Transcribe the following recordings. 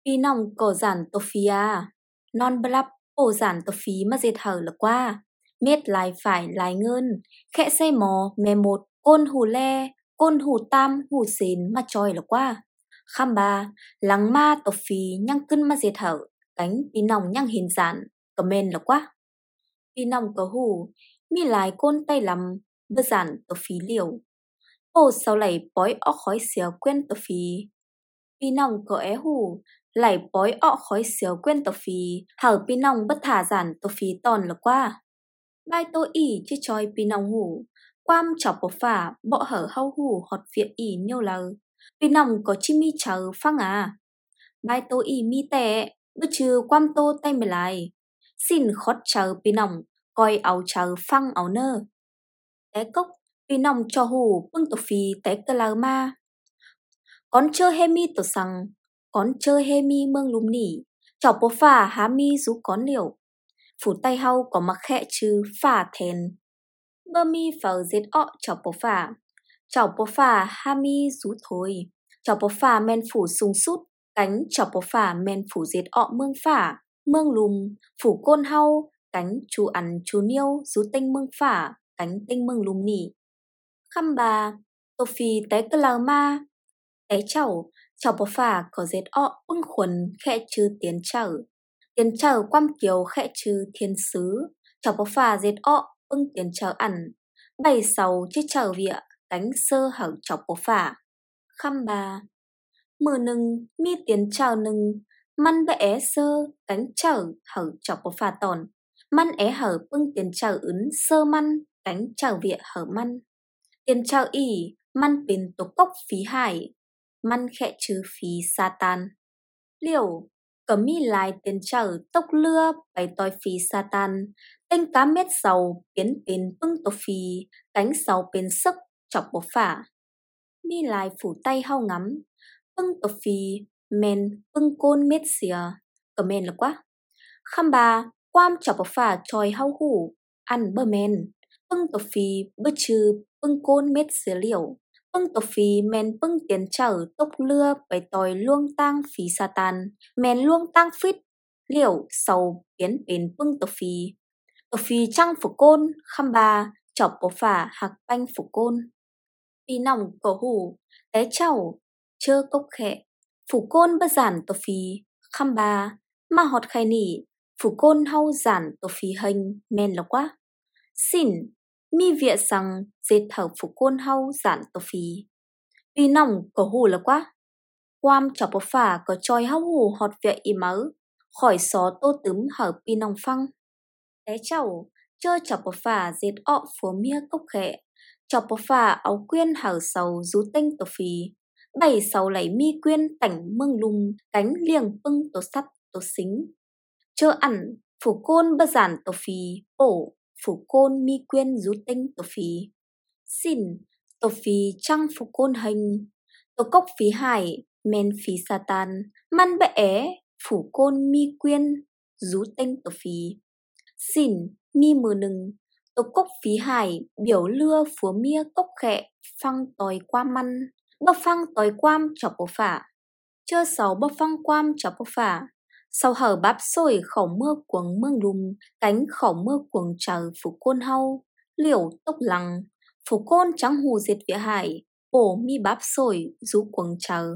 Pi nòng cổ giản tổ phí à. Non bắp ổ giản tổ phí mà dệt hở là qua. Miết lại phải lại ngơn. Khẽ xây mò mè một côn hù le. Côn hù tam hù xến mà tròi là qua. Khăm bà lắng ma tổ phí nhăng cân mà dệt hở. Cánh pi nòng nhăng hình giản. Cầm men là qua. Pi nòng có hù. Mi lại côn tay lắm. Bơ giản tổ phí liều. Ồ sao lại bói óc khói xéo quen tổ phí. Pi nòng có é hù, lại bói ọ khói xéo quên tờ phí, hở pi nòng bất thả giản tờ phí tòn là qua. Bai tô ỉ chứ choi pi nòng hù, quam chọc bổ phả, bọ hở hau hù họt viện ỉ nhiều lờ. Pi nòng có chi mi chờ phăng à. Bai tô ỉ mi tệ, bữa trừ quam tô tay mày lại. Xin khót chờ pi nòng, coi áo chờ phăng áo nơ. Té cốc, pi nòng cho hù bưng tờ phí té cơ lờ ma. Con chơi he mi tổ sằng, con chơi he mi mương lùm nỉ, chọc bố phà há mi rú con liều. Phủ tay hau có mặc khẽ chứ phà thèn. Bơ mi phở dệt ọ chọc bố phà há mi rú thôi. Chọc bố phà men phủ sung sút, cánh chọc bố phà men phủ dệt ọ mương phà, mương lùm, phủ côn hau, cánh chú ăn chú niêu rú tinh mương phà, cánh tinh mương lùm nỉ. Khăm bà, tô phi té cơ lào ma. Té chảo bó phà có dệt ọ bưng khuẩn khẽ chư tiến chở quam kiều khẽ chư thiên sứ, chảo bó phà dệt ọ bưng tiến chở ăn, bày sầu chứ chở vịa, cánh sơ hở chảo bó phà. Khăm bà, mờ nừng mi tiến chở nừng, măn bẽ sơ cánh chở hở chảo bó phà tòn, măn é hở bưng tiến chở ứng sơ măn, cánh chở vịa hở măn. Tiến chở ỉ, măn pin tổ cốc phí hải, măn khẽ trừ phí Satan. Liều, cấm mi lại tiền trở tốc lưa bày tòi phí Satan, tên cá mét sầu biến pin bưng tổ phí, cánh sầu pin sức chọc bố phả. Mi lại phủ tay hau ngắm, bưng tổ phí, men bưng côn mét xìa, cầm men là quá. Khăm bà, quam chọc bố phả tròi hau hủ, ăn bơ men, bưng tổ phí bơ trừ bưng côn mét xìa liều. Bưng tổ phí men bưng tiến trở tốc lưa bày tòi luông tang phí Satan, men luông tang phít, liều sầu biến bến bưng tổ phí trăng phủ côn, khăm bà, chọc bố phả hạc banh phủ côn. Phí nòng cổ hủ, té chảo, chơ cốc khẽ, phủ côn bất giản tổ phí, khăm bà, mà họt khai nỉ, phủ côn hau giản tổ phí hình, men là quá. Xin, mi vịa rằng dệt thở phủ côn hau giản tổ phí. Vì nòng có hù là quá. Quam chọc bó phả có tròi hau hù họt vịa y mớ, khỏi xó tô tấm hở pi nòng phăng. Té chảo, chơ chọc bó phả dệt ọ phúa mía cốc khẽ, chọc bó phả áo quyên hở sầu rú tinh tổ phí. Bày sầu lấy mi quyên tảnh mương lùng, cánh liềng bưng tổ sắt tổ xính. Chơ ẩn, phủ côn bơ giản tổ phí, bổ, phủ côn mi quyên rú tinh tổ phí. Xin, tổ phí trăng phủ côn hình, tổ cốc phí hải, men phí Satan, măn bẽ, phủ côn mi quyên rú tinh tổ phí. Xin, mi mờ nừng, tổ cốc phí hải, biểu lưa phúa mía cốc khẽ, phăng tòi qua măn, bơ phăng tòi quam chọc bố phả. Chơ sáu bơ phăng quam chọc bố phả. Sau hở bắp sôi khẩu mưa cuồng mương lùm, cánh khẩu mưa cuồng chờ phủ côn hau, liều tốc lăng, phủ côn trắng hù diệt vỉa hải, ổ mi bắp sôi rú cuồng chờ.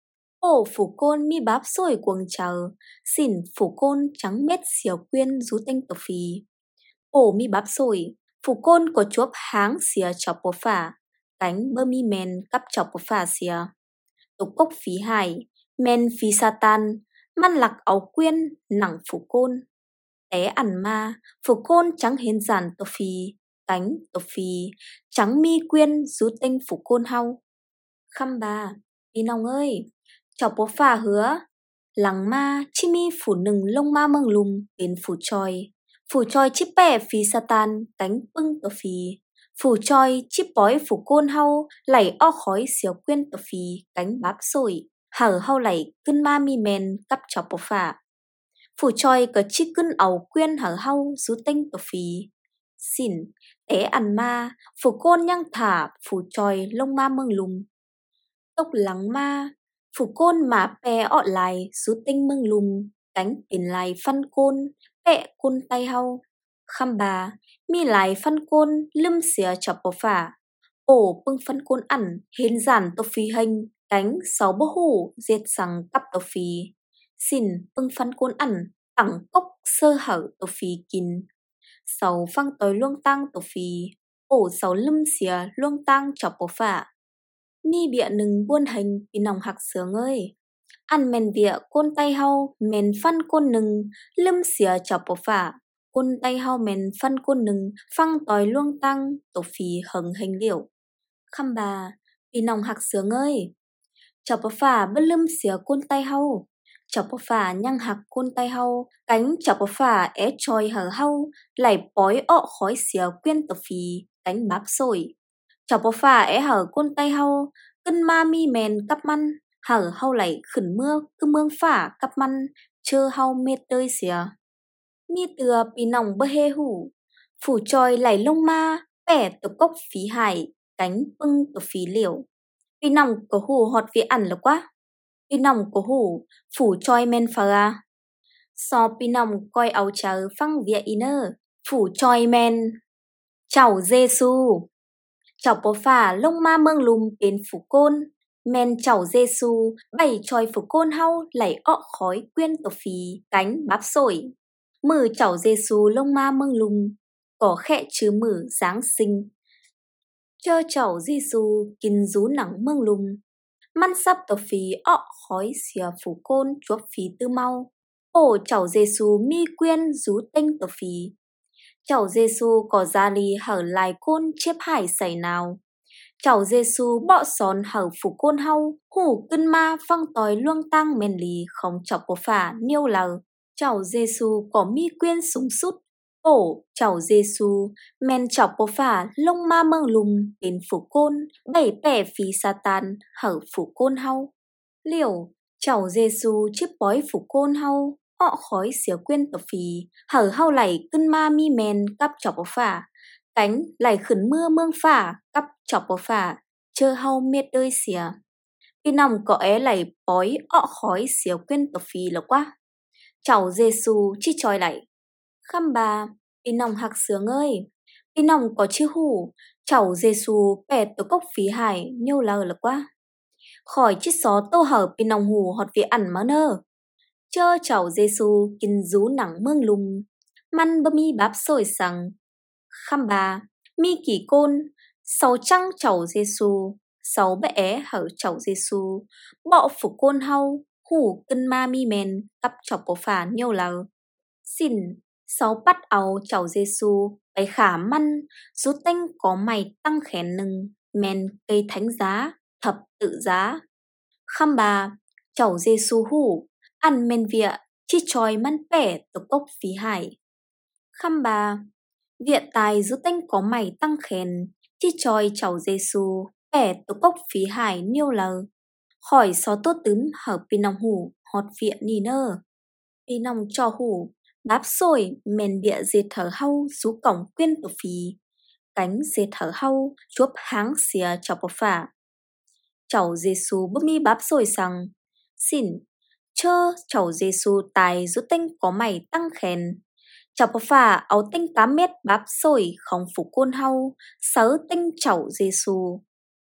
Ổ phủ côn mi bắp sôi cuồng chờ, xin phủ côn trắng mét xìa quyên rú tinh tổ phí. Ổ mi bắp sôi, phủ côn có chuốc háng xìa chọc bố phả, cánh bơ mi men cắp chọc bố phả xìa. Tổ cốc phí hải, men phí Satan, măn lạc áo quyên nặng phủ côn. Té ẩn ma, phủ côn trắng hiến giản tổ phí, cánh tổ phí, trắng mi quyên rú tinh phủ côn hau. Khăm bà, đi nòng ơi, chọc bố phà hứa, lắng ma chi mi phủ nừng lông ma mâng lùm đến phủ tròi chip bẻ phí Satan, cánh bưng tổ phí. Phủ tròi chip bói phủ côn hau, lảy o khói xéo quyên tổ phí, cánh bắp sôi, hở hau lảy cân ma mi men cắp chọc bố phà. Phủ tròi có chi cân áo quyên hở hau rú tinh tổ phí. Xin, té ăn ma, phủ côn nhăng thả, phủ tròi lông ma mương lùm. Tốc lắng ma, phủ côn mà pe ọ lại sú tinh mương lùm, cánh tiền lại phân côn, pẹ côn tay hau. Khăm bà, mi lại phân côn, lưng xìa chọc bò phả. Ổ bưng phân côn ẩn, hến giản tô phi hình, cánh sáu bố hủ, diệt sằng cắp tô phi. Xin bưng phân côn ẩn, tặng cốc sơ hở tô phi kín. Sáu phăng tới luông tăng tô phi, ổ sáu lưng xìa luông tăng chọc bò phả. Mi bịa nừng buôn hình vì nòng hạc sướng ơi. Ăn men vịa côn tay hau men phân côn nừng, lưng xìa chọc bò phả. Côn tay hau men phân côn nừng, phăng tòi luông tăng, tổ phì hừng hình liệu. Khăm bà, vì nòng hạc sướng ơi. Chọc bò phả bất lưng xìa côn tay hau. Chọc bò phả nhăng hạc côn tay hau, cánh chọc bò phả é tròi hở hau, lại bói ọ khói xìa quyên tổ phì, cánh báp sổi. Chọc bò phả é hở côn tay hau, cân ma mi mèn cắp măn, hở hau lại khẩn mưa cứ mương phả cắp măn, chơ hau mệt đơi xìa. Mi từa pì nòng bơ hê hủ, phủ tròi lại lông ma, bẻ tổ cốc phí hải, cánh bưng tổ phí liều. Pì nòng có hủ họt vì ẩn là quá. Pì nòng có hủ, phủ tròi men phà à. So pì nòng coi áo chờ phăng vía inơ, phủ tròi men. Chào Giê-xu. Chọc bò phả lông ma mương lùm bên phủ côn, men chảo Giê-xu bày tròi phủ côn hau lại ọ khói quyên tổ phí cánh báp sổi. Mử chảo Giê-xu lông ma mương lùm, có khẽ chứ mử Giáng sinh. Chơ chảo Giê-xu kín rú nắng mương lùm, măn sắp tổ phí ọ khói xìa phủ côn chuốc phí tư mau. Ổ chảo Giê-xu mi quyên rú tinh tổ phí. Chảo Giê-xu có ra lì hở lại côn chếp hải xảy nào. Chảo Giê-xu bọ xón hở phủ côn hau, hủ cân ma phăng tòi luông tăng men lì không chọc bò phả niêu lờ. Chảo Giê-xu có mi quyên súng sút. Ổ chảo Giê-xu men chọc bò phả lông ma mương lùm bên phủ côn, bày bẻ phí Satan hở phủ côn hau. Liều chảo Giê-xu chiếc bói phủ côn hau, ọ khói xỉa quyên tổ phí, hở hau lại cân ma mi men cắp chọc bò phả. Cánh lại khẩn mưa mương phả, cắp chọc bò phả, chơ hau miết đơi xìa. Pì nòng có é lại bói ọ khói xỉa quyên tổ phí là quá. Chảo Giê-xu chi tròi lại. Khăm bà, pì nòng hạc sướng ơi. Pì nòng có chi hủ, chảo Giê-xu bẻ tổ cốc phí hải nhiêu lờ là quá. Khỏi chít xó tô hở pì nòng hủ họt vì ẩn mà nơ. Chơ chảo Giê-xu kín rú nắng mương lùm, măn bơ mi báp sổi sằng. Khăm bà, mi kỳ côn, sáu trăng chảo Giê-xu, sáu bẽ hở chảo Giê-xu, bọ phủ côn hau, hủ cân ma mi men, cắp chọc bò phả nhiêu lờ. Xin, sáu bắt áo chảo Giê-xu, bày khả măn, rú tinh có mày tăng khén nừng, men cây thánh giá, thập tự giá. Khăm bà, chảo Giê-xu hủ, ăn men vịa, chi tròi măn bẻ tổ cốc phí hải. Khăm bà, vịa tài rú tinh có mày tăng khén, chi tròi chảo Giê-xu, bẻ tổ cốc phí hải niêu lờ. Khỏi xó tốt tứ hở pì nòng hủ, họt vịa nì nơ. Pì nòng cho hủ, báp sổi men bịa dệt thở hau rú cổng quyên tổ phí. Cánh dệt thở hau chuốc háng xìa chọc bò phả. Chảo Giê-xu búp mi báp sổi sằng. Xin, chơ chảo Giê-xu tài rú tinh có mày tăng khén. Chọc bò phả áo tinh 8 mét báp sổi không phủ côn hau, sớ tinh chảo Giê-xu.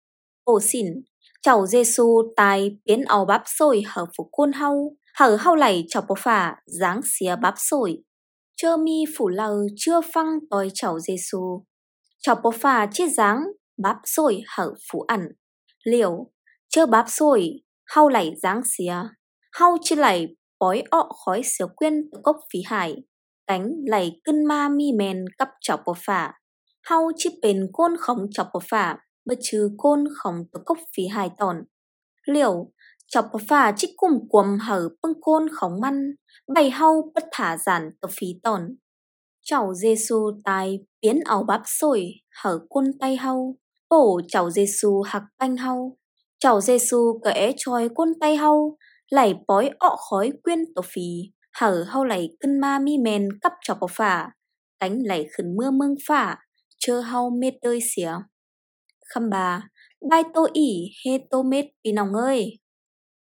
Ồ xin, chảo Giê-xu tài biến áo báp sổi hở phủ côn hau, hở hau lại chọc bò phả dáng xìa báp sổi. Chơ mi phủ lờ chưa phăng tòi chảo Giê-xu. Chọc bò phả chiết dáng báp sổi hở phủ ẩn. Liều, chơ báp sổi, hau lại dáng xìa. Hau chi lại bói ọ khói xìa quyên tổ cốc phí hải. Cánh lại cân ma mi men cắp chọc bò phả. Hau chi bền côn khống chọc bò phả, bất trừ côn khống tổ cốc phí hải tòn. Liều, chọc bò phả chi cùng quầm hở bưng côn khống măn, bày hau bất thả giản tổ phí tòn. Chảo Giê-xu tài biến áo báp sổi hở côn tay hau, bổ chảo Giê-xu hạc banh hau. Chảo Giê-xu kẽ tròi côn tay hau, lại bói ọ khói quyên tổ phí, hở hau lại cân ma mi men cắp chọc bò phả. Cánh lại khẩn mưa mương phả, chơ hau mệt đơi xỉa. Khăm bà, bai tô ỉ hê tô mết pì nòng ơi.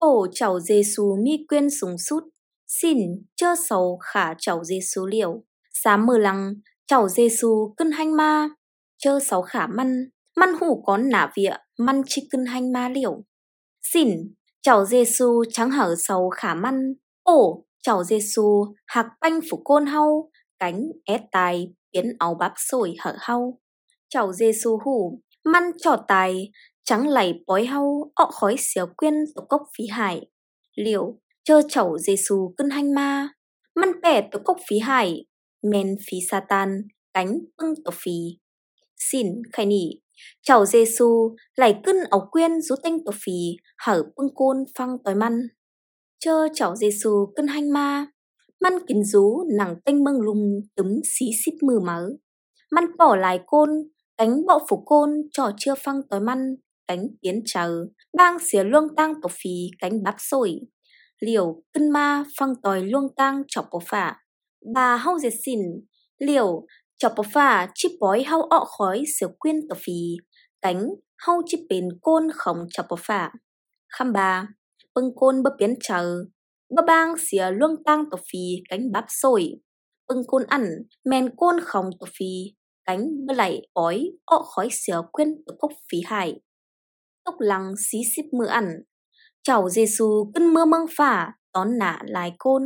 Ổ cháu Giêsu mi quyên súng sút, xin chơ sầu khả cháu Giêsu liều. Sám mơ lăng, cháu Giêsu cân hanh ma, chơ sáu khả măn hủ con nả vịa, măn chi cân hanh ma liều. Xin, cháu Giêsu trắng hở sầu khả măn, ổ cháu Giêsu hạc banh phủ côn hau, cánh ét tài biến áo bắp sổi hở hau. Cháu Giêsu hủ, măn trò tài, trắng lầy bói hau, ọ khói xéo quyên tổ cốc phí hải. Liệu, chơ cháu Giêsu cân hanh ma, măn bẻ tổ cốc phí hải, men phí Satan, cánh bưng tổ phí. Xin khai nỉ, cháu Giêsu lại cân áo quyên rú tênh tổ phí, hở bưng côn phăng tối măn. Chơ cháu Giêsu cân hanh ma, măn kín rú nặng tênh mâng lùng tấm xí xíp mừ mớ. Măn bỏ lại côn, cánh bộ phủ côn trò chưa phăng tối măn, cánh tiến chờ, bang xía luông tang tổ phí cánh bắp sổi. Liều cân ma phăng tòi luông tang chọc bó phả. Bà hau diệt xỉn, liều chọc bó phả chip bói hau ọ khói xíu quyên tổ phí, cánh hau chip bền côn khổng chọc bó phả. Khăm bà, bưng côn bơ biến chờ, bơ bang xía luông tang tổ phí cánh bắp sổi. Bưng côn ăn, men côn khổng tổ phí, cánh bơ lạy ói ọ khói xéo quyên tổ cốc phí hải. Tốc lăng xí xíp mưa ăn, cháu Giêsu cân mưa mương phả tón nả lại côn.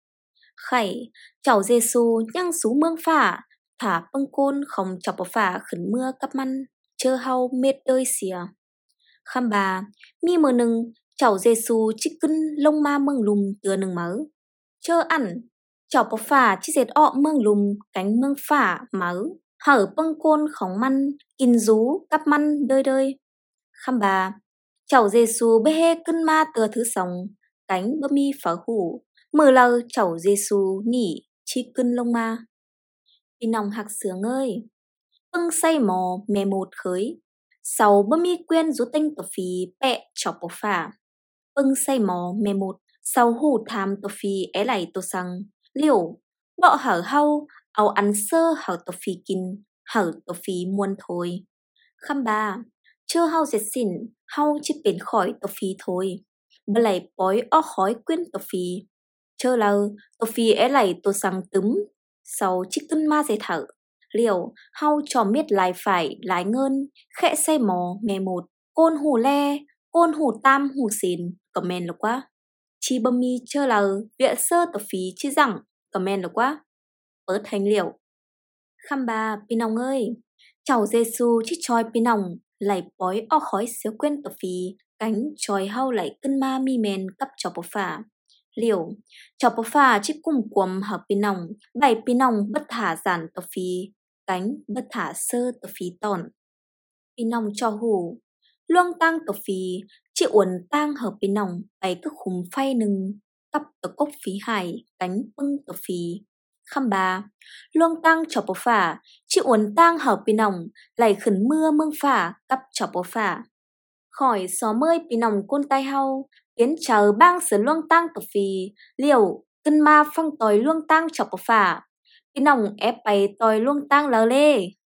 Khẩy, cháu Giêsu nhăng sú mương phả, thả bưng côn không chọc bó phả khẩn mưa cắp măn, chơ hau mệt đơi xìa. Khăm bà, mi mờ nừng, cháu Giêsu chích cân lông ma mương lùm tưa nừng mớ. Chơ ăn, cháu bó phả chích dệt ọ mương lùm cánh mương phả mớ, hở bưng côn khóng măn, in rú cắp măn đơi đơi. Khăm bà, cháu Giêsu bê hê cân ma tưa thứ sống, cánh bơ mi phá hủ, mờ lờ cháu Giêsu nỉ chi cân lông ma. Vì nòng hạc sướng ơi, bưng say mò mè một khới, sau bơ mi quyên rú tinh tổ phí bẹ chọc bó phả. Bưng say mò mè một, sau hủ tham tổ phí é lại tổ sang, liều, bọ hở hau, áo ăn sơ hở tổ phí kinh, hở tổ phí muôn thôi. Khăm bà, chơ hau diệt xỉn, hau chỉ bến khỏi tổ phí thôi. Bà lại bói ọ khói quyên tổ phí. Chơ lờ, tổ phí é lại tổ sang tấm, sau chỉ cân ma dây thở. Liều, hau cho miết lại phải lái ngơn, khẽ say mò mè một, côn hù le, côn hù tam hù xìn, comment là quá. Chi bâm mi chơ lờ, viện sơ tổ phí chi rằng, comment là quá. Bớt hành liều. Khăm bà, Pinong ơi, cháu Giêsu chích choi Pinong, lại bói o khói xíu quên tổ phí, cánh choi hau lại cân ma mi men cấp cho bố phà. Liều, cho bố phà chích cùng quầm hợp Pinong, bày Pinong bất thả giản tổ phí, cánh bất thả sơ tổ phí tòn. Pinong cho hù, luông tang tổ phí, chị uốn tang hợp Pinong, bày cứ khủng phay nừng, cấp tổ cốc phí hải, cánh bưng tổ phí. Khăm bà, luông tang cho bố phả, chị uốn tang hợp Pinong, lại khẩn mưa mương phả, cấp cho bố phả. Khỏi xó mơi Pinong côn tay hau, tiến chờ bang sửa luông tang tổ phí, liều, cân ma phăng tòi luông tang cho bố phả. Pinong ép bày tòi luông tang lờ lê.